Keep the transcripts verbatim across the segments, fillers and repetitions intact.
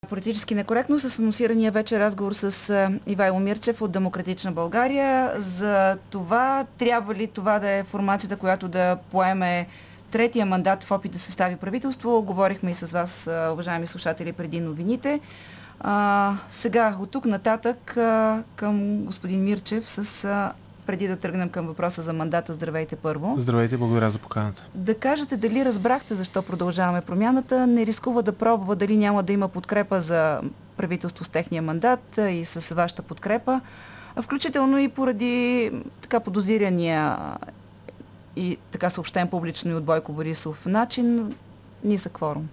Политически некоректно с анонсирания вече разговор с Ивайло Мирчев от Демократична България за това, трябва ли това да е формацията, която да поеме третия мандат в опит да състави правителство. Говорихме и с вас, уважаеми слушатели, преди новините. А, сега, от тук нататък а, към господин Мирчев с... А, преди да тръгнем към въпроса за мандата, здравейте първо. Здравейте, благодаря за поканата. Да кажете дали разбрахте защо продължаваме промяната, не рискува да пробва дали няма да има подкрепа за правителство с техния мандат и с вашата подкрепа, включително и поради така подозирания и така съобщен публично и от Бойко Борисов начин, нисък кворум.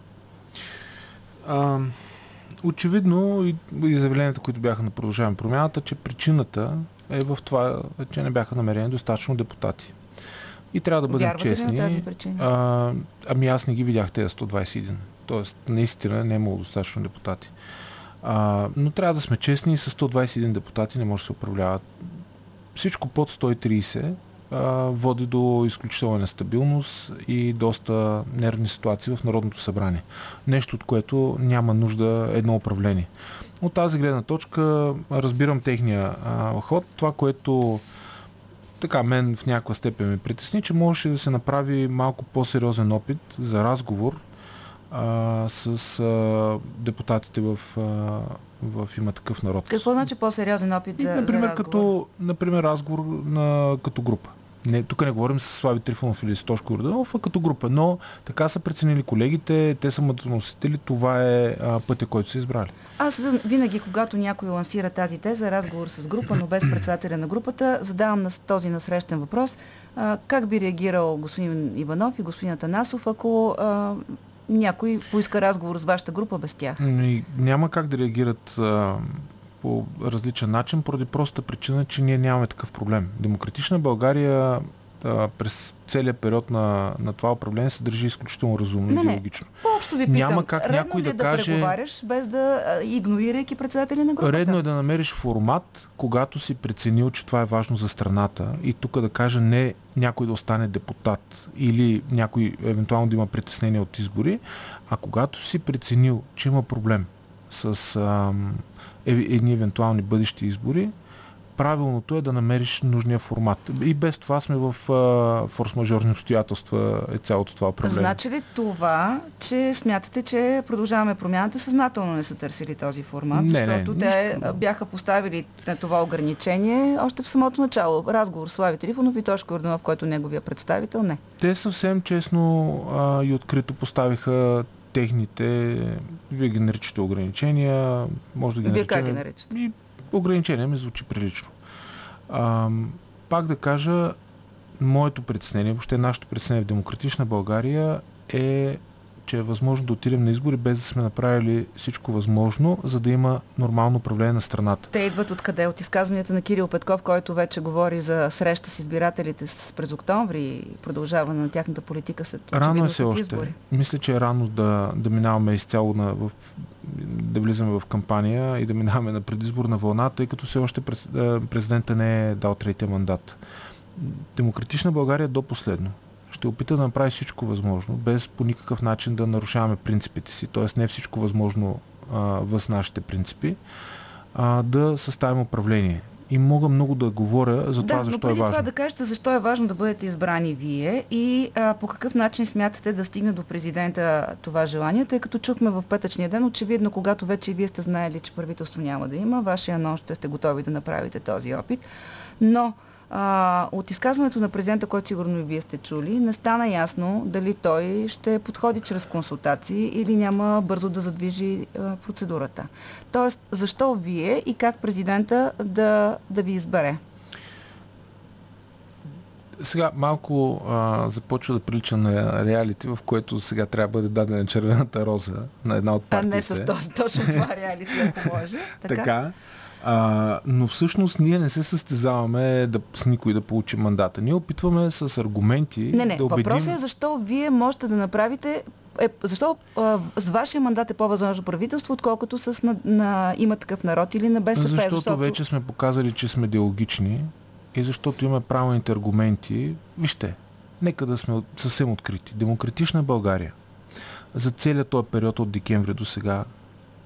А, очевидно и изявленията, които бяха на продължаваме промяната, че причината е в това, че не бяха намерени достатъчно депутати. И трябва да бъдем Вярвате честни. ли на тази причина? А, ами аз не ги видях тези сто двадесет и един. Тоест, наистина не е имало достатъчно депутати. А, но трябва да сме честни, с сто двадесет и един депутати не може да се управляват. Всичко под сто и тридесет а, води до изключителна нестабилност и доста нервни ситуации в Народното събрание. Нещо, от което няма нужда едно управление. От тази гледна точка разбирам техния а, ход. Това, което така мен в някаква степен ме притесни, че можеше да се направи малко по-сериозен опит за разговор а, с а, депутатите в, а, в Има такъв народ. Какво значи по-сериозен опит за, например, за разговор? Като, например, разговор на, като група. Не, тук не говорим с Слави Трифонов или с Тошко Йорданов, а като група. Но така са преценили колегите, те са мъдроносители, това е а, пътя, който са избрали. Аз винаги, когато някой лансира тази теза, разговор с група, но без председателя на групата, задавам на този насрещен въпрос. А, как би реагирал господин Иванов и господин Атанасов, ако а, някой поиска разговор с вашата група без тях? И няма как да реагират а, по различен начин, поради простата причина, че ние нямаме такъв проблем. Демократична България а, през целия период на, на това управление се държи изключително разумно не, и не. логично. По-общо ви питам, Няма как редно някой ли да, да каже... преговаряш, без да а, игнорирайки председателя на групата? Редно е да намериш формат, когато си преценил, че това е важно за страната и тук да кажа не някой да остане депутат или някой евентуално да има притеснение от избори, а когато си преценил, че има проблем с ам, едни евентуални бъдещи избори, правилното е да намериш нужния формат. И без това сме в а, форс-мажорни обстоятелства е цялото това управление. Значи ли това, че смятате, че продължаваме промяната, съзнателно не са търсили този формат? Не, защото не, те нищо... бяха поставили на това ограничение още в самото начало. Разговор с Слави Трифонов и Тошко Йорданов, който неговия представител, не. Те съвсем честно а, и открито поставиха техните, вие ги наричате ограничения, може да ги вие наричаме... как ги наричате? И ограничение ми звучи прилично. А, пак да кажа, моето притеснение, въобще нашето притеснение в Демократична България е, че е възможно да отидем на избори без да сме направили всичко възможно, за да има нормално управление на страната. Те идват откъде? От изказванията на Кирил Петков, който вече говори за среща с избирателите с през октомври и продължаване на тяхната политика след рано е все след още. избори. Мисля, че е рано да, да минаваме изцяло на, в, да влизаме в кампания и да минаваме на предизборна вълна, тъй като все още президента не е дал третия мандат. Демократична България до последно ще опита да направи всичко възможно, без по никакъв начин да нарушаваме принципите си, т.е. не всичко възможно а, въз нашите принципи, а, да съставим управление. И мога много да говоря за да, това, защо но е важно. това да кажете защо е важно да бъдете избрани вие и а, по какъв начин смятате да стигне до президента това желание, тъй като чухме в петъчния ден, очевидно, когато вече и вие сте знаели, че правителство няма да има, вашия анонс ще сте готови да направите този опит, но А, от изказването на президента, който сигурно и вие сте чули, не стана ясно дали той ще подходи чрез консултации или няма бързо да задвижи а, процедурата. Тоест, защо вие и как президента да, да ви избере? Сега малко а, започва да прилича на реалити, в което сега трябва да бъде дадена червената роза на една от партиите. А не с този, точно това реалити, ако може. Така? така. А, но всъщност ние не се състезаваме да, с никой да получи мандата. Ние опитваме с аргументи не, не, да убедим... въпросът е защо вие можете да направите... Е, защо а, с вашия мандат е по-възможно правителство, отколкото с на, на Има такъв народ или на БСП? Защото, защото вече сме показали, че сме диалогични и защото имаме правилните аргументи. Вижте, нека да сме съвсем открити. Демократична България за целият този период от декември до сега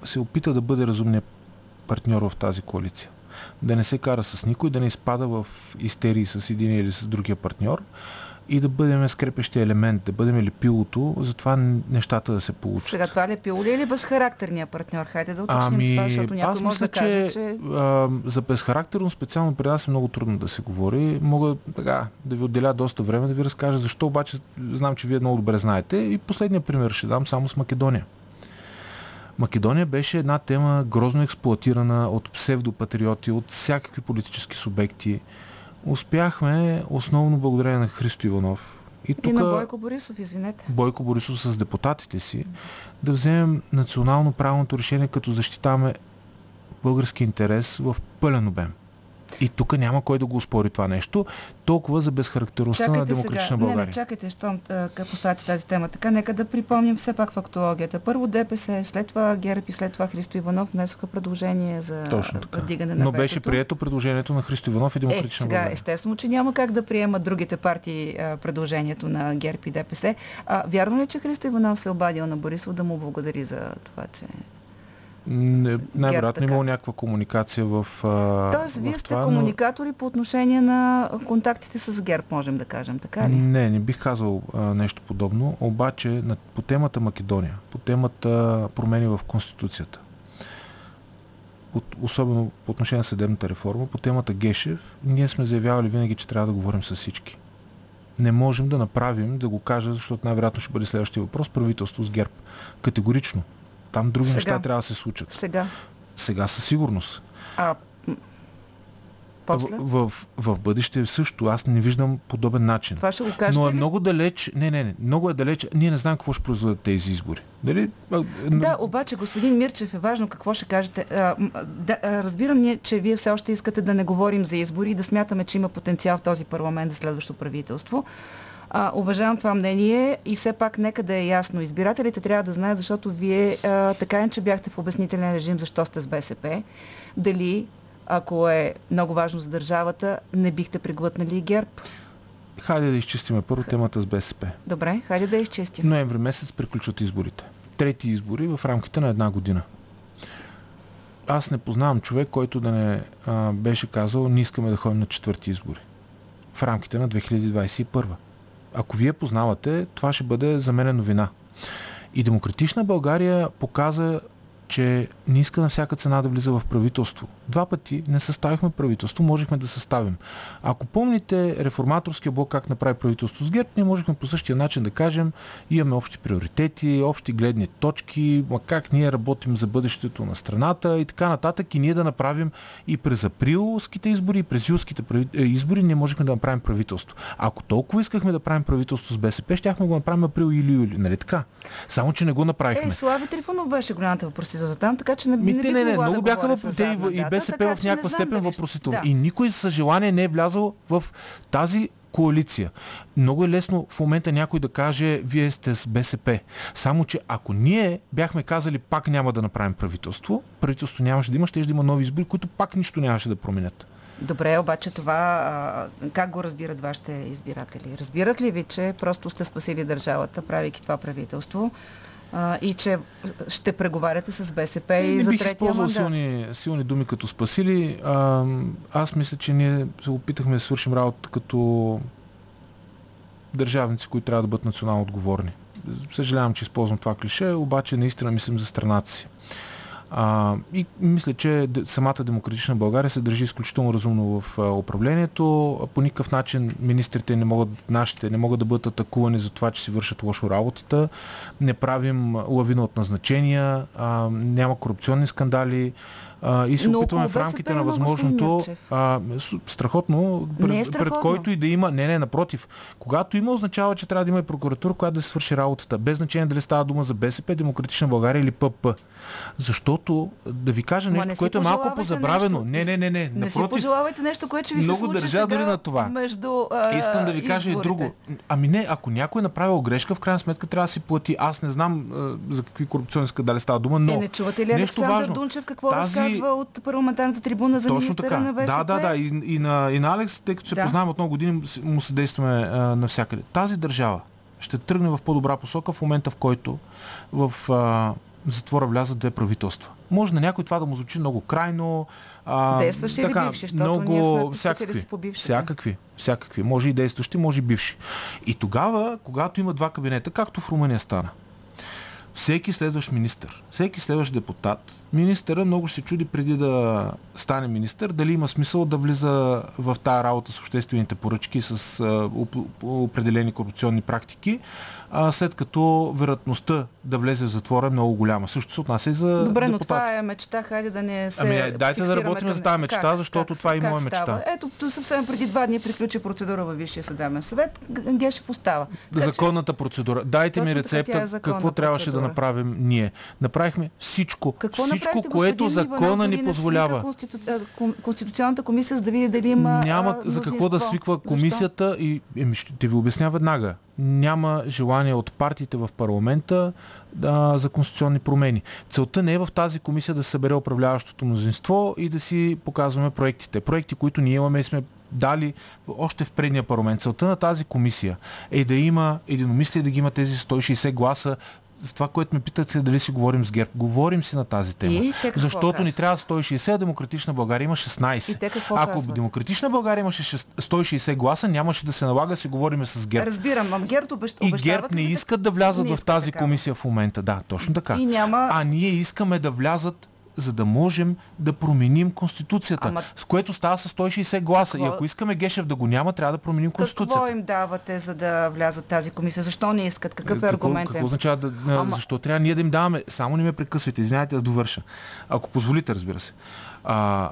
се опита да бъде разумният партньор в тази коалиция. Да не се кара с никой, да не изпада в истерии с един или с другия партньор и да бъдем скрепещия елемент, да бъдем лепилото, затова нещата да се получат. Сега това лепило ли е или безхарактерният партньор? Хайде да уточним ами, това, защото някой може мисля, да каже, че... А, за безхарактерно специално при нас е много трудно да се говори. Мога така, да ви отделя доста време да ви разкажа защо, обаче знам, че вие много добре знаете. И последния пример ще дам само с Македония. Македония беше една тема грозно експлоатирана от псевдопатриоти, от всякакви политически субекти. Успяхме, основно благодарение на Христо Иванов. И, тука, и на Бойко Борисов, извинете. Бойко Борисов с депутатите си, да вземем национално правилното решение, като защитаваме български интерес в пълен обем. И тук няма кой да го успори това нещо. Толкова за безхарактерността на демократична сега. България. Не, не, чакайте, щом поставяте тази тема. Така, нека да припомним все пак фактологията. Първо ДПС, след това ГЕРБ и след това Христо Иванов внесоха предложение за вдигане на Но ветото. беше прието предложението на Христо Иванов и демократична е, сега, България. Естествено, че няма как да приемат другите партии а, предложението на ГЕРБ и ДПС. А, вярно ли, че Христо Иванов се обадил на Борисов да му благодари за това, че... Не, най-вероятно имало някаква комуникация в а, Тоест, вие в сте това, комуникатори но... по отношение на контактите с ГЕРБ, можем да кажем, така ли? Не, не бих казал а, нещо подобно, обаче на, по темата Македония, по темата промени в Конституцията, от, особено по отношение на съдебната реформа, по темата Гешев, ние сме заявявали винаги, че трябва да говорим с всички. Не можем да направим, да го кажа, защото най-вероятно ще бъде следващия въпрос, правителство с ГЕРБ. Категорично. Там други Сега. неща трябва да се случат. Сега? Сега със сигурност. А после? В, в, в бъдеще също. Аз не виждам подобен начин. Това ще го кажете Но е ли? много далеч. Не, не, не. Много е далеч. Ние не знаем какво ще произведат тези избори. Дали? Да, обаче, господин Мирчев, е важно какво ще кажете. А, да, разбирам ние, че вие все още искате да не говорим за избори и да смятаме, че има потенциал в този парламент за следващо правителство. А, уважавам това мнение и все пак нека да е ясно. Избирателите трябва да знаят, защото вие а, така, че бяхте в обяснителен режим, защо сте с БСП. Дали, ако е много важно за държавата, не бихте преглътнали ГЕРБ? Хайде да изчистиме първо темата с БСП. Добре, хайде да изчистим. Ноември месец приключват изборите. Трети избори в рамките на една година. Аз не познавам човек, който да не а, беше казал, не искаме да ходим на четвърти избори. В рамките на две хиляди двадесет и първа. Ако вие познавате, това ще бъде за мен новина. И Демократична България показа, че не иска на всяка цена да влиза в правителство. Два пъти не съставихме правителство, можехме да съставим. Ако помните реформаторския блок как направи правителство с ГЕРБ, ние можехме по същия начин да кажем, имаме общи приоритети, общи гледни точки, ма как ние работим за бъдещето на страната и така нататък. И ние да направим и през априлските избори, и през юлските избори ние можехме да направим правителство. Ако толкова искахме да правим правителство с БСП, щяхме го направим април или юли, нали така? Само, че не го направихме. Е, Слави Трифонов беше голямата въпросителна там, така че не, Ми, не, не, не, не, да много бяха въпросителни и БСП в някаква степен да въпросително. Да. И никой със желание не е влязъл в тази коалиция. Много е лесно в момента някой да каже, вие сте с БСП. Само, че ако ние бяхме казали, пак няма да направим правителство, правителство нямаше да има, ще да има нови избори, които пак нищо нямаше да променят. Добре, обаче това а, как го разбират вашите избиратели? Разбират ли ви, че просто сте спасили държавата, правейки това правителство? Uh, и че ще преговаряте с БСП и не за бих третия използвал мандат. силни, силни думи като спасили. А, аз мисля, че ние се опитахме да свършим работа като държавници, които трябва да бъдат национално отговорни. Съжалявам, че използвам това клише, обаче наистина мислим за страната си. А, и мисля, че самата Демократична България се държи изключително разумно в а, управлението. По никакъв начин министрите не могат, нашите не могат да бъдат атакувани за това, че си вършат лошо работата. Не правим лавина от назначения, а, няма корупционни скандали а, и се Но опитваме в рамките на възможното а, страхотно, пред, страхотно, пред който и да има. Не, не, напротив. Когато има, означава, че трябва да има и прокуратура, която да се свърши работата. Без значение дали става дума за БСП, Демократична България или ПП. Защото, да ви кажа нещо, което е малко позабравено. Нещо. Не, не, не, не. Не напротив, си пожелавайте нещо, което ще ви много се случи държа дори на това. Между, а, Искам да ви кажа изборите. и друго. Ами не, ако някой е направил грешка, в крайна сметка трябва да си плати. Аз не знам а, за какви корупционни скандали става дума, но е, не чувате ли нещо Александър важно. Дунчев какво Тази... разказва от парламентарната трибуна за Точно министъра така. на БСП? Да, да, да. И, и, на, и на Алекс, тъй като се да. познаваме от много години, му съдействаме а, навсякъде. Тази държава ще тръгне в по-добра посока в момента, в който в а, в затвора влязат две правителства. Може на някой това да му звучи много крайно. А, действащи така, или бивши? Защото много, ние сме всякакви, по бившите. всякакви, всякакви. Може и действащи, може и бивши. И тогава, когато има два кабинета, както в Румъния стана, всеки следващ министър, всеки следващ депутат, министъра много ще се чуди преди да стане министър, дали има смисъл да влиза в тая работа с обществените поръчки, с а, определени корупционни практики, а, след като вероятността да влезе в затвора е много голяма. Също се отнася и за Добре, депутати. но това е мечта, хайде да не се Ами дайте да работим към... за тази мечта, как, защото как, това е и моя мечта. мечта. Ето, то съвсем преди два дни приключи процедура във Висшия съдебен съвет. Гешев остава. Законната процедура. Дайте ми рецепта, така, е какво трябваше процедура. да направим ние. Направихме всичко. Какво всичко, което закона ни позволява. Конститу... Конституционната комисия, за да види дали има Няма а, за какво да свиква комисията. Защо? И еми, ще ви обясня веднага. Няма желание от партиите в парламента а, за конституционни промени. Целта не е в тази комисия да събере управляващото мнозинство и да си показваме проектите. Проекти, които ние имаме и сме дали още в предния парламент. Целта на тази комисия е да има единомислие, да ги има тези сто и шейсет гласа. За това, което ме питате, дали си говорим с ГЕРБ. Говорим си на тази тема. И защото ни трябва сто и шейсет, а Демократична България има шестнайсет. Ако казват? Демократична България имаше сто и шейсет гласа, нямаше да се налага да си говорим с ГЕРБ. Разбирам, ам ГЕРБ обещават. И ГЕРБ не искат да влязат в тази така. комисия в момента. Да, точно така. И няма... А ние искаме да влязат, за да можем да променим Конституцията, Ама... с което става с сто и шейсет гласа. Какво... И ако искаме Гешев да го няма, трябва да променим Конституцията. Какво им давате, за да влязат тази комисия? Защо не искат? Какъв е аргумент? Какво означава да... Ама... Защо трябва ние да им даваме? Само не ме прекъсвайте, извинявайте да довърша. Ако позволите, разбира се. А,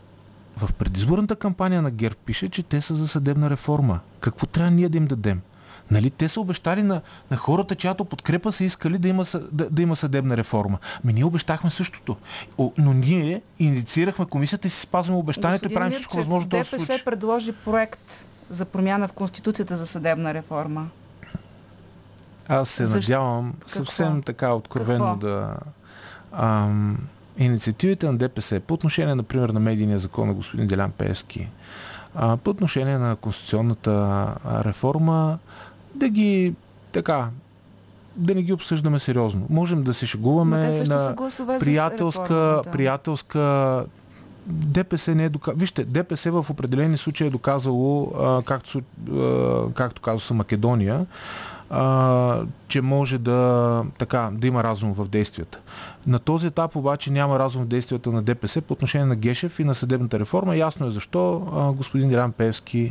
в предизборната кампания на ГЕРБ пише, че те са за съдебна реформа. Какво трябва ние да им дадем? Нали, те са обещали на, на хората, чиято подкрепа са искали да има, да, да има съдебна реформа. Ами ние обещахме същото. О, но ние инициирахме комисията и си спазваме обещанието. Господин и правим Мирчев, всичко възможно да се случи. ДПС предложи проект за промяна в Конституцията за съдебна реформа. Аз се Защо? надявам Какво? съвсем така откровено Какво? да... Ам, инициативите на ДПС по отношение, например, на медийния закон на господин Делян Пеевски, а, по отношение на конституционната реформа, да ги така, да не ги обсъждаме сериозно. Можем да се шегуваме на приятелска, приятелска ДПС не е доказало. Вижте, ДПС в определени случаи е доказало, а, както, а, както казва са Македония, а, че може да, така, да има разум в действията. На този етап обаче няма разум в действията на ДПС по отношение на Гешев и на съдебната реформа. Ясно е защо а, господин Делян Пеевски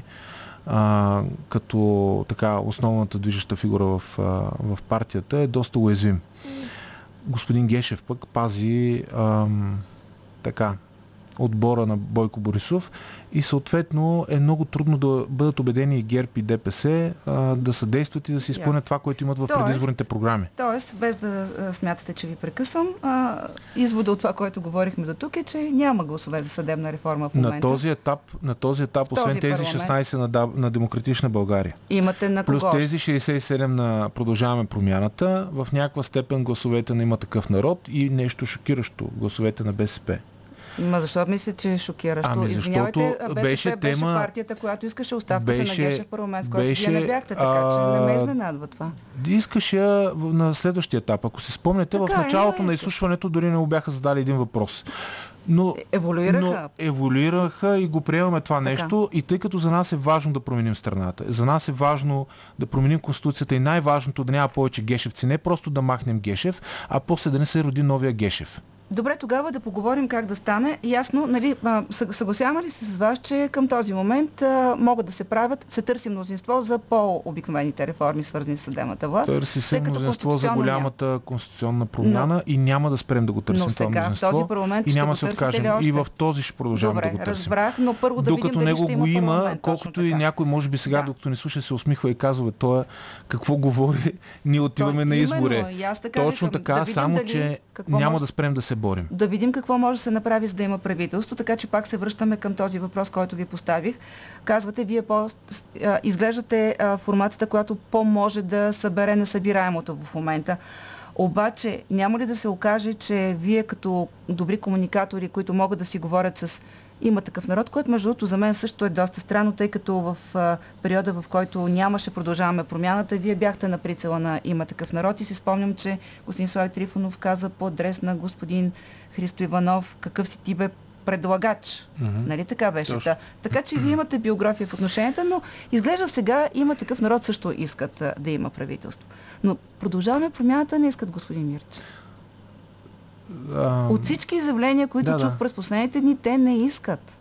а, като така основната движеща фигура в, а, в партията е доста уязвим. Господин Гешев пък пази а, така отбора на Бойко Борисов и съответно е много трудно да бъдат убедени и ГЕРБ и ДПС а, да съдействат и да се изпълнят това, което имат в тоест, предизборните програми. Тоест, без да смятате, че ви прекъсвам, а, извода от това, което говорихме до тук е, че няма гласове за съдебна реформа в момента. На този етап, на този етап освен този тези шестнайсет на, на Демократична България, имате на кого? Плюс тези шейсет и седем на Продължаваме промяната, в някаква степен гласовете на Има такъв народ и нещо шокиращо, гласовете на БСП. Ма защо мислите, че е шокиращо? Ами защото БСП беше тема... беше партията, която искаше оставката беше, на Гешев в парламент, в който беше, вие не бяхте, така че не ме изненадва това. Искаше на следващия етап. Ако се спомняте, така, в началото е, на изслушването дори не му бяха задали един въпрос. Но, еволюираха. но еволюираха и го приемаме това така. нещо. И тъй като за нас е важно да променим страната, за нас е важно да променим Конституцията и най-важното да няма повече Гешевци. Не просто да махнем Гешев, а после да не се роди новия Гешев. Добре, тогава да поговорим как да стане. Ясно, нали, съгласяваме ли се с вас, че към този момент а, могат да се правят, се търси мнозинство за по-обикновените реформи, свързани с съдебната власт? Търси се мнозинство за голямата няма. конституционна промяна, но, и няма да спрем да го търсим това мнозинство. В този парламент и няма да се откажем. Още? И в този ще продължаваме Добре, да го търсим. Разбрах, но първо да докато видим него дали го ще има, парламент, колкото и някой може би сега, да. докато ни слуша, се усмихва и казва, той е какво говори, ние отиваме то, на избори. Точно така, да само дали, че няма може... да спрем да се борим. Да видим какво може да се направи, за да има правителство, така че пак се връщаме към този въпрос, който ви поставих. Казвате, вие по, а, изглеждате а, формацията, която по-може да събере несъбираемото в момента. Обаче, няма ли да се окаже, че вие като добри комуникатори, които могат да си говорят с Има такъв народ, което между другото за мен също е доста странно, тъй като в а, периода, в който нямаше продължаваме промяната, вие бяхте на прицела на Има такъв народ и си спомням, че господин Слави Трифонов каза по адрес на господин Христо Иванов, какъв си ти бе предлагач. Mm-hmm. Нали така беше? Да. Така че вие имате биография в отношенията, но изглежда сега Има такъв народ също искат а, да има правителство. Но продължаваме промяната не искат, господин Мирчев. А... От всички изявления, които да, чух да. през последните дни, те не искат.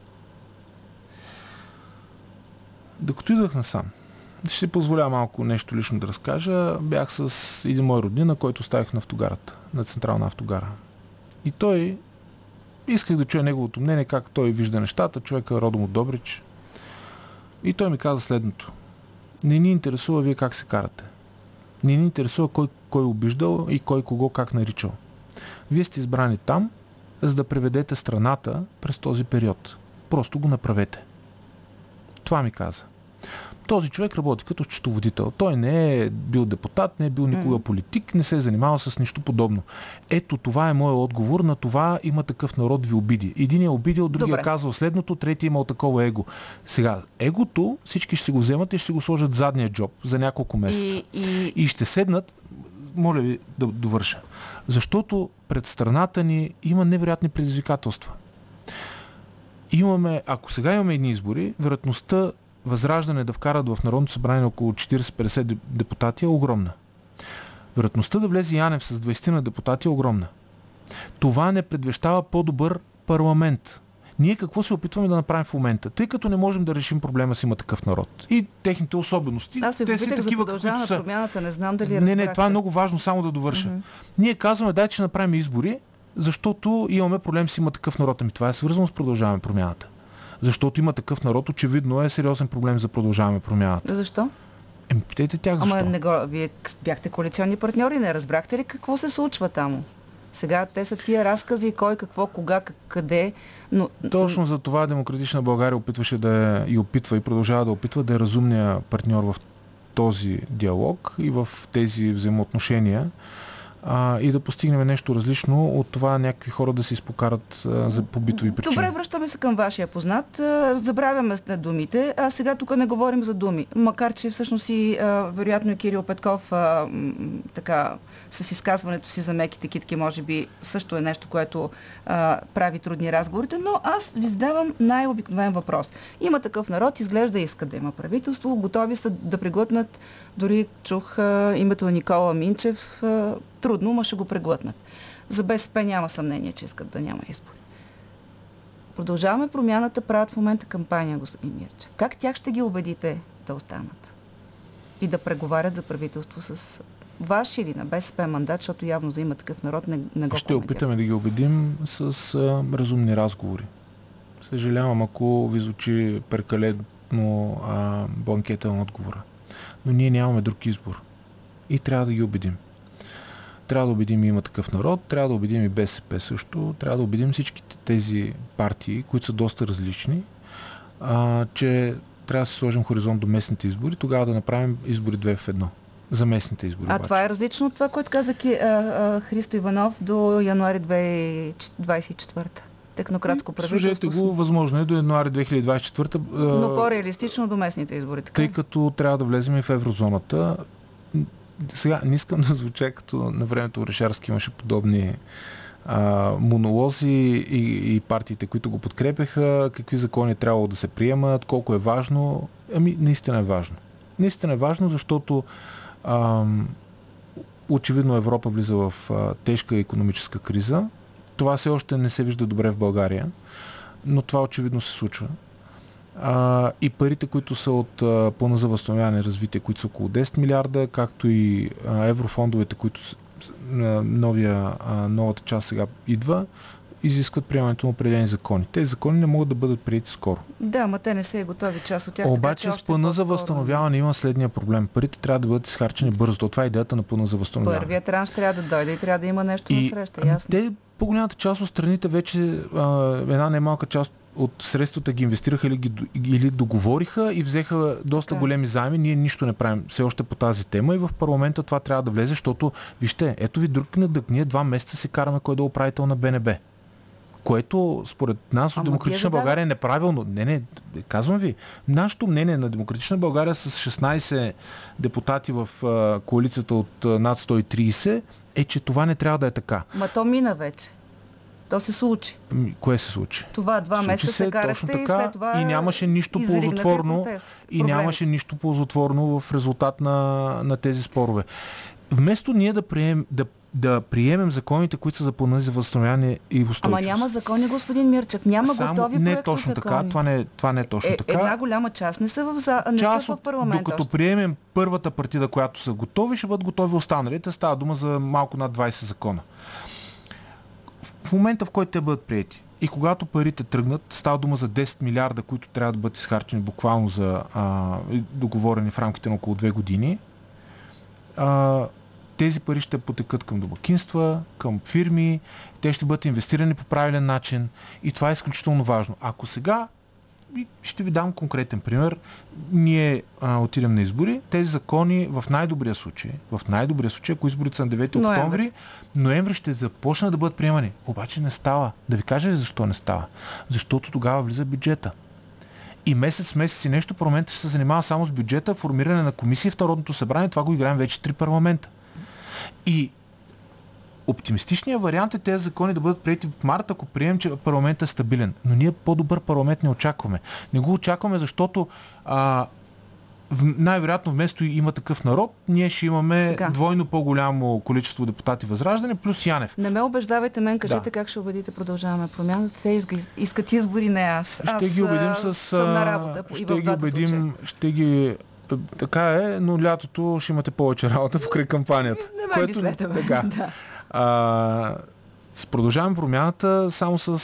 Докато идвах насам, ще си позволя малко нещо лично да разкажа. Бях с един мой роднина, който оставих на автогарата, на Централна автогара. И той, исках да чуя неговото мнение, как той вижда нещата, човека родом от Добрич. И той ми каза следното. Не ни интересува вие как се карате. Не ни интересува кой, кой обиждал и кой кого как наричал. Вие сте избрани там, за да преведете страната през този период. Просто го направете. Това ми каза. Този човек работи като счетоводител. Той не е бил депутат, не е бил никога политик, не се е занимавал с нищо подобно. Ето това е моят отговор на това Има такъв народ ви обиди. Един е обидил, другия е казал следното, третия имал такова его. Сега, егото всички ще си го вземат и ще си го сложат задния джоб за няколко месеца. И, и... и ще седнат, моля ви да довърша, защото пред страната ни има невероятни предизвикателства. Имаме, ако сега имаме едни избори, вероятността Възраждане да вкарат в Народното събрание около четирийсет-петдесет депутати е огромна. Вероятността да влезе Янев с двайсет на депутати е огромна. Това не предвещава по-добър парламент. Ние какво се опитваме да направим в момента? Тъй като не можем да решим проблема с Има такъв народ. И техните особености. Аз ви попитах за продължаване на промяната, не знам дали разбрахте. Не, не, това е много важно, само да довърша. Mm-hmm. Ние казваме, дайте ще направим избори, защото имаме проблем с Има такъв народ. Ами това е свързано с продължаване промяната. Защото Има такъв народ, очевидно е сериозен проблем за продължаваме промяната. Защо? Еми, питайте тях защо. Ама не го, вие бяхте коалиционни партньори, не разбрахте ли какво се случва там? Сега те са тия разкази, кой, какво, кога, къде. Но... Точно за това Демократична България опитваше да е, и опитва и продължава да опитва да е разумния партньор в този диалог и в тези взаимоотношения. А, и да постигнем нещо различно от това някакви хора да се изпокарат а, за побитови причини. Добре, връщаме се към вашия познат. А, забравяме след думите, а сега тук не говорим за думи. Макар че всъщност и а, вероятно и Кирил Петков а, м, така с изказването си за меките китки може би също е нещо, което а, прави трудни разговорите, но аз ви задавам най-обикновен въпрос. Има такъв народ, изглежда иска да има правителство, готови са да преглътнат, дори чух а, името на Никола Минчев, а, трудно, ма ще го преглътнат. За БСП няма съмнение, че искат да няма избори. Продължаваме промяната, правят в момента кампания, господин Мирчев. Как тях ще ги убедите да останат? И да преговарят за правителство с ваш или на БСП мандат, защото явно за Има такъв народ не, не го Ще опитаме да ги убедим с а, разумни разговори. Съжалявам, ако ви звучи прекалено а, бланкетен отговор. Но ние нямаме друг избор. И трябва да ги убедим. Трябва да убедим Има такъв народ, трябва да убедим и БСП също, трябва да убедим всичките тези партии, които са доста различни, а, че трябва да се сложим хоризонт до местните избори, тогава да направим избори две в едно. За местните избори. А обаче. Това е различно от това, което каза Христо Иванов до януари две хиляди двадесет и четвърта. Технократско правителство. Служете го, възможно е до януари две хиляди двадесет и четвърта. Но по-реалистично до местните избори. Така? Тъй като трябва да влезем и в еврозоната. Сега не искам да звуча като на времето Орешарски имаше подобни а, монолози и, и партиите, които го подкрепяха, какви закони трябвало да се приемат, колко е важно. Ами, наистина е важно. Наистина е важно, защото а, очевидно Европа влиза в а, тежка икономическа криза. Това все още не се вижда добре в България, но това очевидно се случва. А, и парите, които са от а, плана за възстановяване и развитие, които са около десет милиарда, както и а, еврофондовете, които с, а, новия, а, новата част сега идва, изискват приемането на определени закони. Тези закони не могат да бъдат приети скоро. Да, ма те не са и готови част от тях. Обаче така, с плана за възстановяване има следния проблем. Парите трябва да бъдат изхарчени бързо. Това е идеята на плана за възстановяване. Първият транш трябва да дойде и трябва да има нещо на среща. Ясно. Те, по голямата част от страните вече а, една немалка част от средствата ги инвестираха или, ги, или договориха и взеха доста така големи заеми. Ние нищо не правим все още по тази тема и в парламента това трябва да влезе, защото вижте, ето ви друг надък. Ние два месеца се караме кой да е управител на БНБ. Което според нас от Демократична България е неправилно. Не, не, казвам ви, нашето мнение на Демократична България с шестнайсет депутати в а, коалицията от а, над сто и трийсет е, че това не трябва да е така. Ма то мина вече. То се случи. Кое се случи? Това два месеца се карахте и след това и нямаше нищо ползотворно и нямаше нищо ползотворно в резултат на, на тези спорове. Вместо ние да приемем, да, да приемем законите, които са за плана за възстановяване и устойчивост. Ама няма закони, господин Мирчев. Няма Само, готови не проекти точно закони. така. Това не, това не е точно е, така. Една голяма част не са в, за... не част са в парламента. Докато още. приемем първата партида, която са готови, ще бъдат готови останалите. Става дума за малко над двайсет закона. В момента, в който те бъдат приети и когато парите тръгнат, става дума за десет милиарда, които трябва да бъдат изхарчени буквално за а, договорени в рамките на около две години, а, тези пари ще потекат към домакинства, към фирми, те ще бъдат инвестирани по правилен начин и това е изключително важно. Ако сега, ще ви дам конкретен пример, ние а, отидем на избори, тези закони в най-добрия случай, в най-добрия случай, ако изборите са на девети октомври, ноември ще започнат да бъдат приемани. Обаче не става. Да ви кажа ли защо не става? Защото тогава влиза бюджета. И месец, месец и нещо парламентът ще се занимава само с бюджета, формиране на комисии в Народното събрание, това го играем вече три парламента. И оптимистичният вариант е тези закони да бъдат приети в март, ако приемем, че парламентът е стабилен. Но ние по-добър парламент не очакваме. Не го очакваме, защото а, най-вероятно вместо има такъв народ, ние ще имаме Сега. двойно по-голямо количество депутати Възраждане, плюс Янев. Не ме убеждавайте мен, кажете да. Как ще убедите Продължаваме промяната. Те искат избори, не аз. Ще аз ги убедим с... съм на работа. Ще ги убедим, ще ги... Така е, но лятото ще имате повече работа покрай кампанията. Не ме ги след така. Да. А, с Продължаваме промяната само с,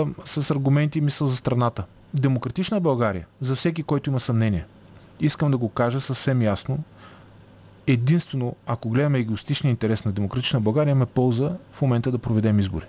с аргументи и мисъл за страната. Демократична България, за всеки, който има съмнение, искам да го кажа съвсем ясно, единствено, ако гледаме егоистичния интерес на Демократична България, имаме полза в момента да проведем избори.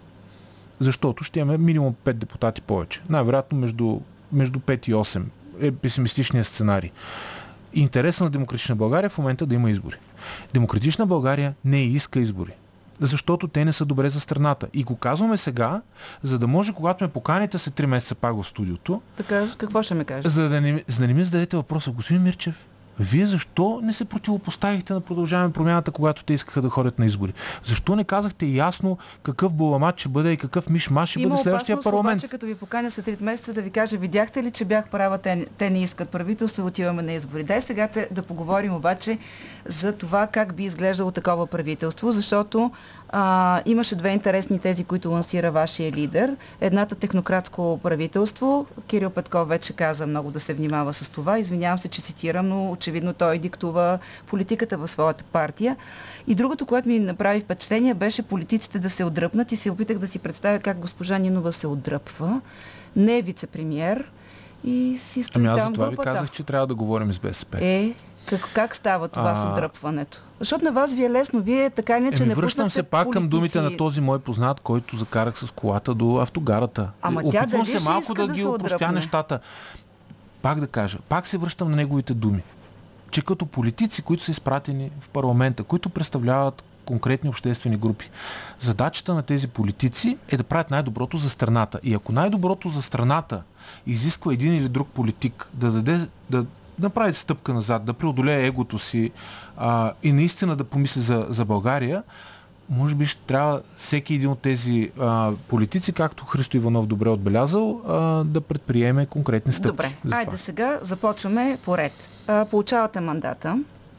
Защото ще имаме минимум пет депутати повече. Най-вероятно между, между пет и осем е песимистичният сценарий. Интересът на Демократична България в момента да има избори. Демократична България не иска избори. Защото те не са добре за страната. И го казваме сега, за да може, когато ме поканите след три месеца пак в студиото. Така, какво ще ме кажеш? За да не, за да не ми зададете въпроса, господин Мирчев, вие защо не се противопоставихте на Продължаваме промяната, когато те искаха да ходят на избори? Защо не казахте ясно какъв буламат ще бъде и какъв миш-маш ще бъде следващия парламент? Обаче, като ви поканя след три месеца да ви кажа, видяхте ли, че бях права, те, те не искат правителство, отиваме на избори. Дай сега те, да поговорим обаче за това как би изглеждало такова правителство, защото а, имаше две интересни тези, които лансира вашия лидер. Едната технократско правителство. Кирил Петков вече каза много да се внимава с това. Извинявам се, че цитирам, но очевидно той диктува политиката в своята партия. И другото, което ми направи впечатление, беше политиците да се отдръпнат и се опитах да си представя как госпожа Нинова се отдръпва. Не е вице-премиер и си стои там. Ами аз за това ви казах, че трябва да говорим с БСП. Е, как, как става това а... с отдръпването? Защото на вас ви е лесно, вие така или иначе Еми, не пуснате връщам се пак към думите на този мой познат, който закарах с колата до автогарата. Ама Опитвам тя се малко да, да ги опростя нещата. Пак да кажа, пак се връщам на неговите думи, че като политици, които са изпратени в парламента, които представляват конкретни обществени групи, задачата на тези политици е да правят най-доброто за страната. И ако най-доброто за страната изисква един или друг политик да даде, да направи стъпка назад, да преодолее егото си а, и наистина да помисли за, за България, може би ще трябва всеки един от тези а, политици, както Христо Иванов добре отбелязал, а, да предприеме конкретни стъпки. Добре, айде сега започваме поред. А, получавате мандата.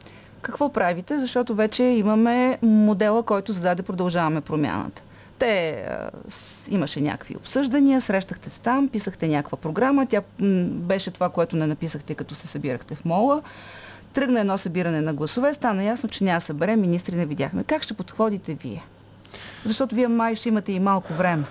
Какво правите? Защото вече имаме модела, който зададе Продължаваме промяната. Те а, с, имаше някакви обсъждания, срещахте се там, писахте някаква програма. Тя м, беше това, което не написахте, като се събирахте в мола. Тръгна едно събиране на гласове, стана ясно, че няма събере, министри не видяхме. Как ще подходите вие? Защото вие май ще имате и малко време.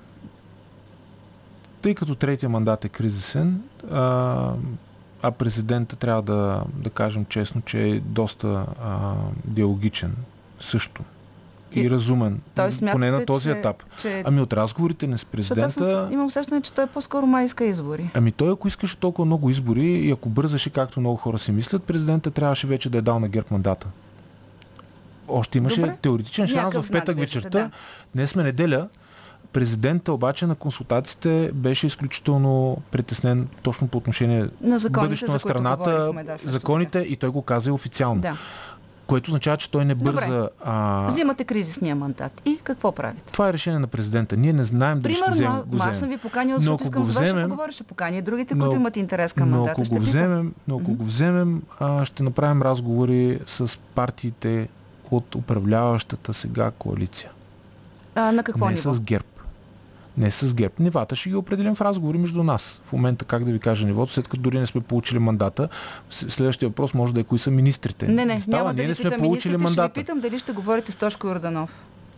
Тъй като третия мандат е кризисен, а, а президента трябва да, да кажем честно, че е доста а, диалогичен също. И, и разумен. Поне на този че, етап. Че... Ами от разговорите не с президента... Съм, имам усещане, че той по-скоро май иска избори. Ами той, ако искаше толкова много избори и ако бързаше, както много хора си мислят, президента трябваше вече да е дал на ГЕРБ мандата. Още имаше Добре. теоретичен шанс в петък вечерта. Да. Днес сме неделя. Президента обаче на консултациите беше изключително притеснен точно по отношение на законите, бъдещето на страната, да, законите, и той го каза официално. Да. Което означава, че той не бърза... А... Взимате кризисния мандат. И какво правите? Това е решение на президента. Ние не знаем дали ще вземем, го вземем. Аз съм ви поканил, защото искам за вас ще поговоря, ще поканя другите, но, които имат интерес към но мандата. Ако го вземем, но ако mm-hmm. го вземем, а, ще направим разговори с партиите от управляващата сега коалиция. А, на какво не ниво? С ГЕРБ. Не с ГЕРБ. Нивата ще ги определим в разговори между нас. В момента, как да ви кажа нивото, след като дори не сме получили мандата, следващия въпрос може да е кои са министрите. Не, не, Става, няма да ние ви не сме питам получили министрите, мандата. ще ви питам дали ще говорите с Тошко Йорданов.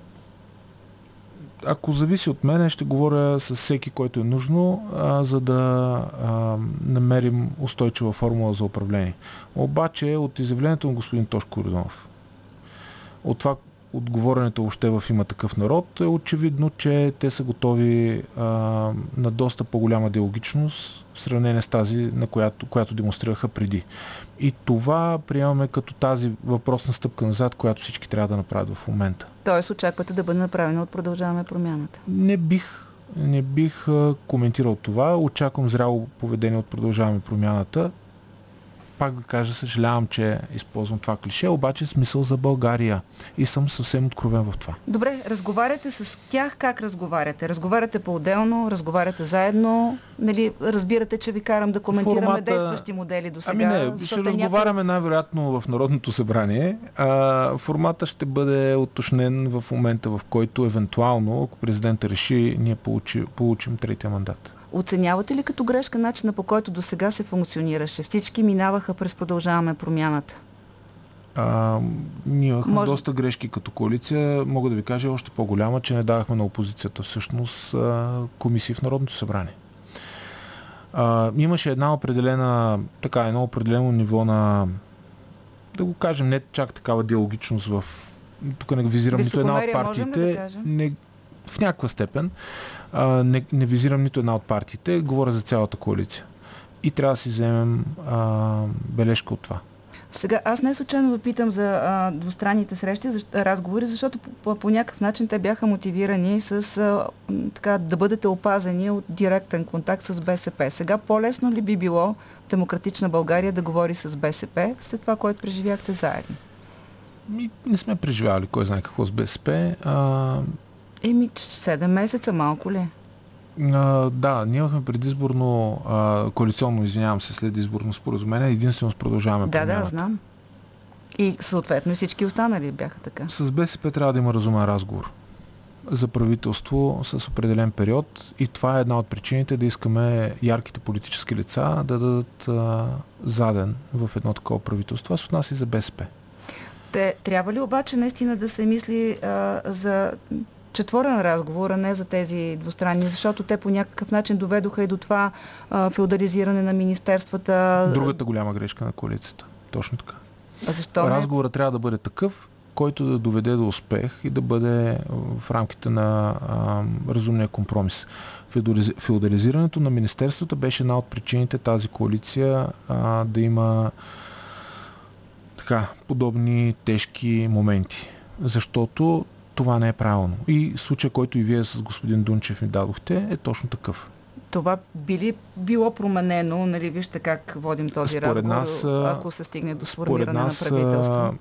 Ако зависи от мен, ще говоря с всеки, който е нужно, а, за да а, намерим устойчива формула за управление. Обаче от изявлението на господин Тошко Йорданов, от това, отговоренето още в Има такъв народ, е очевидно, че те са готови а, на доста по-голяма диалогичност в сравнение с тази, на която, която демонстрираха преди. И това приемаме като тази въпросна стъпка назад, която всички трябва да направят в момента. Тоест очаквате да бъде направено от Продължаваме промяната? Не бих, не бих а, коментирал това. Очаквам зряло поведение от Продължаваме промяната. Пак да кажа, съжалявам, че използвам това клише, обаче смисъл за България. И съм съвсем откровен в това. Добре, разговаряте с тях, как разговаряте? Разговаряте по-отделно, разговаряте заедно, нали, разбирате, че ви карам да коментираме Формата... действащи модели до сега. Ами не, ще разговаряме някой... най-вероятно в Народното събрание. А, формата ще бъде уточнен в момента, в който евентуално, ако президента реши, ние получи, получим третия мандат. Оценявате ли като грешка начина, по който до сега се функционираше? Всички минаваха през Продължаваме промяната. А, ние имахме Може... доста грешки като коалиция. Мога да ви кажа още по-голяма, че не давахме на опозицията всъщност комисии в Народното събрание. А, имаше една определена, така, едно определено ниво на, да го кажем, не чак такава диалогичност в... Тук не визирам нито една от партиите. Не, в някаква степен. А, не, не визирам нито една от партиите. Говоря за цялата коалиция. И трябва да си вземем а, бележка от това. Сега, аз не случайно ви питам за а, двустранните срещи, за, разговори, защото по, по, по някакъв начин те бяха мотивирани с а, така, да бъдете опазени от директен контакт с БСП. Сега по-лесно ли би било Демократична България да говори с БСП след това, което преживяхте заедно? Ми, не сме преживявали кой знае какво с БСП. А... Еми, седем месеца, малко ли? А, да, ние имахме предизборно, а, коалиционно, извинявам се, след изборно споразумение, единствено с Продължаваме да, промяната. Да, знам. И съответно и всички останали бяха така. С БСП трябва да има разумен разговор за правителство с определен период и това е една от причините да искаме ярките политически лица да дадат а, заден в едно такова правителство. Аз от нас и за БСП. Те, трябва ли обаче наистина да се мисли а, за четворен разговор, а не за тези двустранни, защото те по някакъв начин доведоха и до това а, феодализиране на министерствата. Другата голяма грешка на коалицията. Точно така. А защо разговорът не? Трябва да бъде такъв, който да доведе до успех и да бъде в рамките на а, разумния компромис. Феодализирането на министерствата беше една от причините тази коалиция а, да има така, подобни тежки моменти. Защото това не е правилно. И случай, който и вие с господин Дунчев ми дадохте, е точно такъв. Това би ли било променено, нали, вижте как водим този според разговор, нас, ако се стигне до сформиране нас, на правителство?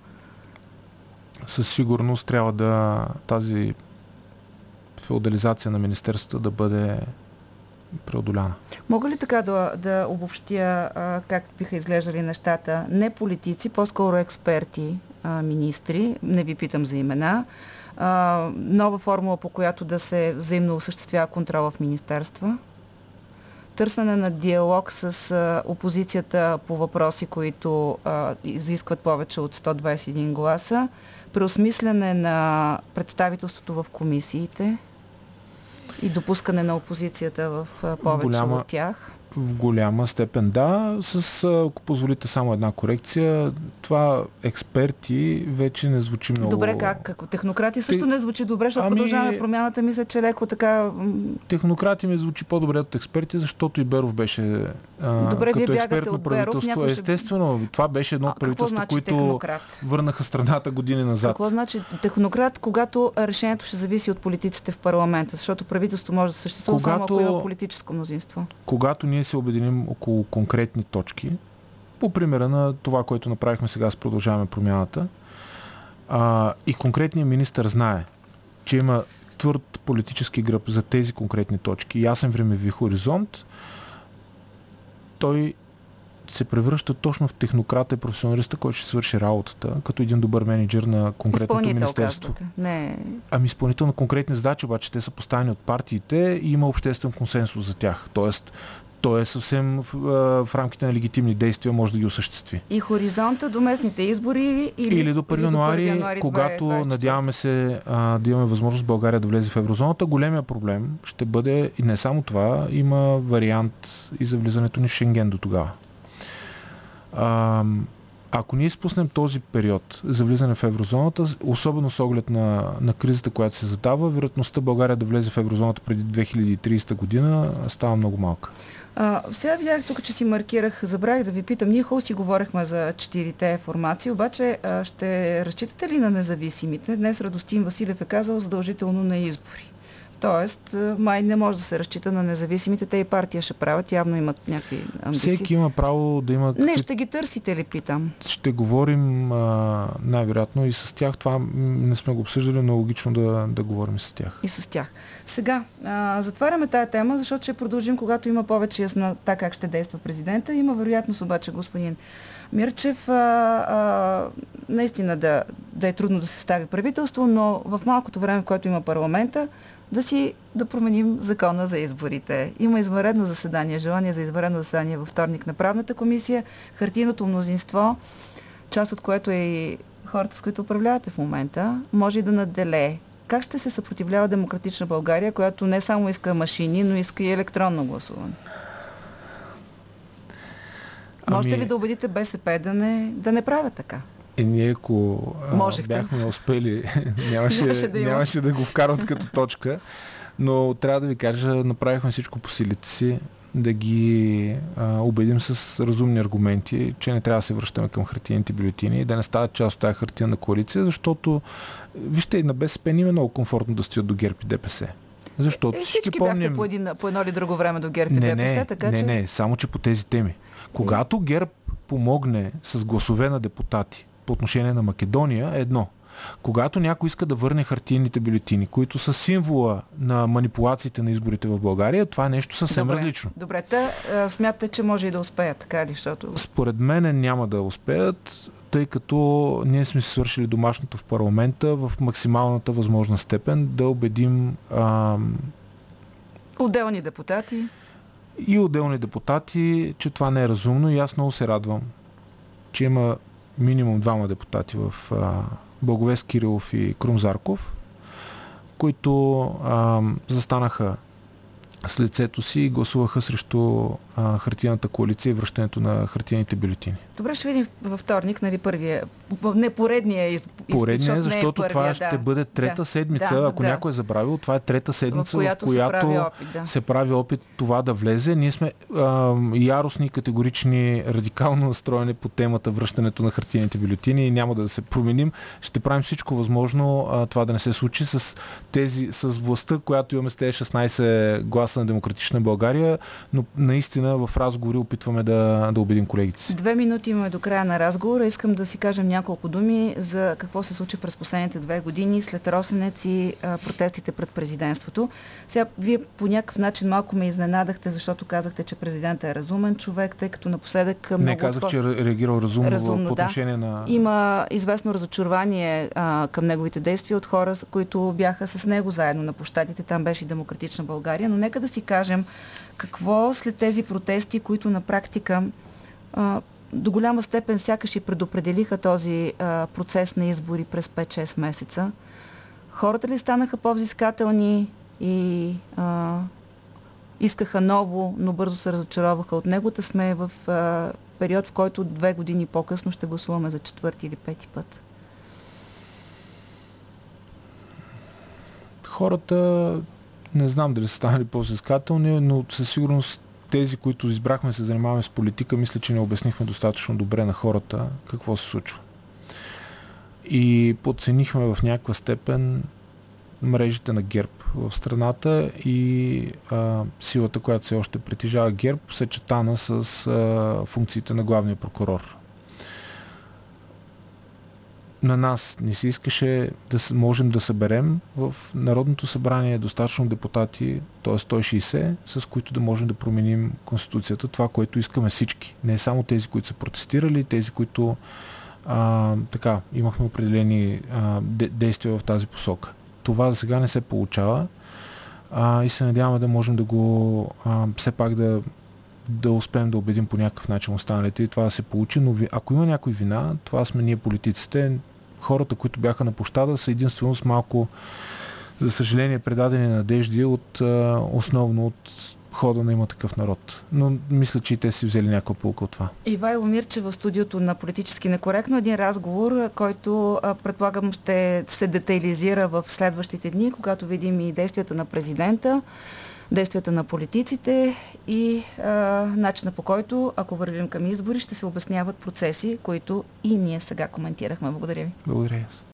Със сигурност трябва да тази феодализация на министерството да бъде преодоляна. Мога ли така да, да обобщя а, как биха изглеждали нещата? Не политици, по-скоро експерти, а, министри, не ви питам за имена, а, нова формула, по която да се взаимно осъществява контрола в министерства, търсене на диалог с а, опозицията по въпроси, които а, изискват повече от сто двадесет и един гласа, преосмисляне на представителството в комисиите и допускане на опозицията в а, повече голяма, от тях. В голяма степен да. С, ако позволите само една корекция, това експерти вече не звучи много... Добре, как? Ако технократи също Те... не звучи добре, защото ами... продължаваме промяната, мисля, че леко така... Технократи ми звучи по-добре от експерти, защото и Беров беше а, добре, като експерт на правителство. Беров, Естествено, ще... това беше едно от правителство, значи които технократ? Върнаха страната години назад. Какво значи технократ, когато решението ще зависи от политиците в парламента? Защото правителство може да съществува когато... само ако има политическо мнозинство. Когато ние се обединим около конкретни точки, по примера на това, което направихме сега с Продължаваме промяната, а, и конкретният министър знае, че има твърд политически гръб за тези конкретни точки, ясен времеви хоризонт, той се превръща точно в технократа и професионалиста, който ще свърши работата, като един добър менеджер на конкретното министерство. Не. Ами изпълнител на конкретни задачи, обаче те са поставени от партиите и има обществен консенсус за тях. Тоест, той е съвсем в, в рамките на легитимни действия, може да ги осъществи. И хоризонта до местните избори или, или до първи януари, когато надяваме се а, да имаме възможност България да влезе в еврозоната. Големия проблем ще бъде и не само това, има вариант и за влизането ни в Шенген до тогава. А, ако ние изпуснем този период за влизане в еврозоната, особено с оглед на, на кризата, която се задава, вероятността България да влезе в еврозоната преди две хиляди и тридесета година става много малка. А, сега видях тук, че си маркирах, забравих да ви питам, ние хубаво си говорихме за четирите формации, обаче а, ще разчитате ли на независимите? Днес Радостин Василев е казал задължително на избори. Тоест, май не може да се разчита на независимите. Те и партия ще правят, явно имат някакви амбиции. Всеки има право да има... Не, ще ги търсите ли, питам? Ще говорим а, най-вероятно и с тях. Това не сме го обсъждали, но логично да, да говорим с тях. И с тях. Сега, а, затваряме тая тема, защото ще продължим, когато има повече яснота как ще действа президента. Има вероятност обаче, господин Мирчев, а, а, наистина да, да е трудно да се стави правителство, но в малкото време, в което има парламента, да си да променим закона за изборите. Има извънредно заседание, желание за извънредно заседание във вторник на правната комисия, хартийното мнозинство, част от което е и хората, с които управлявате в момента, може и да наделее. Как ще се съпротивлява Демократична България, която не само иска машини, но иска и електронно гласуване? Ами... Можете ли да убедите БСП да не, да не правят така? И ние, ако а, бяхме успели, нямаше, нямаше, да нямаше да го вкарват като точка, но трябва да ви кажа, направихме всичко по силите си, да ги а, убедим с разумни аргументи, че не трябва да се връщаме към хартиените бюлетини и да не стават част от тази хартиена коалиция, защото, вижте, и на БСП не е много комфортно да стоят до ГЕРБ и ДПС. Защото е, всички помним... бяхте по, един, по едно или друго време до ГЕРБ и не, ДПС, не, така не, че... Не, не, само че по тези теми. Когато ГЕРБ помогне с гласове на депутати по отношение на Македония е едно. Когато някой иска да върне хартийните бюлетини, които са символа на манипулациите на изборите в България, това е нещо съвсем добре, различно. Добре, та смятате, че може и да успеят, така ли? Защото... Според мен няма да успеят, тъй като ние сме свършили домашното в парламента в максималната възможна степен да убедим ам... отделни депутати и отделни депутати, че това не е разумно и аз много се радвам, че има минимум двама депутати в а, Благовест Кирилов и Крум Зарков, които а, застанаха с лицето си и гласуваха срещу а, хартияната коалиция и връщането на хартияните бюлетини. Добре, ще видим във вторник, нали, първия, не поредния изпит. Поредния, защото, защото е това първия, ще да, бъде трета да, седмица, да, ако да. някой е забравил, това е трета седмица, в която, в която се, прави опит, да. се прави опит това да влезе. Ние сме а, яростни, категорични, радикално настроени по темата връщането на хартияните бюлетини и няма да се променим. Ще правим всичко възможно а, това да не се случи с тези, с властта, която имаме с тези шестнайсет гласа на Демократична България, но наистина в разговори опитваме да, да убедим колегите си. Две минути имаме до края на разговора. Искам да си кажем няколко думи за какво се случи през последните две години след Росенец и а, протестите пред президентството. Сега, вие по някакъв начин малко ме изненадахте, защото казахте, че президентът е разумен човек, тъй като напоследък много... Не казах, ход... че е реагирал разумно, разумно по отношение да. на... Има известно разочарование а, към неговите действия от хора, които бяха с него заедно на площадите. Там беше и Демократична България. Но нека да си кажем какво след тези протести, които на практика а, до голяма степен сякаш и предопределиха този а, процес на избори през пет-шест месеца. Хората ли станаха по-взискателни и а, искаха ново, но бързо се разочароваха от него. Та сме в а, период, в който две години по-късно ще гласуваме за четвърти или пети път. Хората, не знам дали са станали по-взискателни, но със сигурност тези, които избрахме се занимаваме с политика, мисля, че не обяснихме достатъчно добре на хората какво се случва. И подценихме в някаква степен мрежите на ГЕРБ в страната и а, силата, която все още притежава ГЕРБ, съчетана с а, функциите на главния прокурор. На нас не се искаше да можем да съберем в Народното събрание достатъчно депутати, т.е. сто и шейсет, с които да можем да променим Конституцията. Това, което искаме всички. Не само тези, които са протестирали, тези, които а, така, имахме определени а, действия в тази посока. Това за сега не се получава а, и се надяваме да можем да го а, все пак да да успеем да убедим по някакъв начин останалите и това да се получи, но ако има някой вина, това сме ние политиците. Хората, които бяха на площада, са единствено с малко, за съжаление, предадени надежди от, основно от хода на Има такъв народ. Но мисля, че и те си взели някаква полука от това. Ивайло Мирчев в студиото на Политически некоректно. Един разговор, който предполагам ще се детайлизира в следващите дни, когато видим и действията на президента, действията на политиците и а, начина, по който, ако вървим към избори, ще се обясняват процеси, които и ние сега коментирахме. Благодаря ви. Благодаря.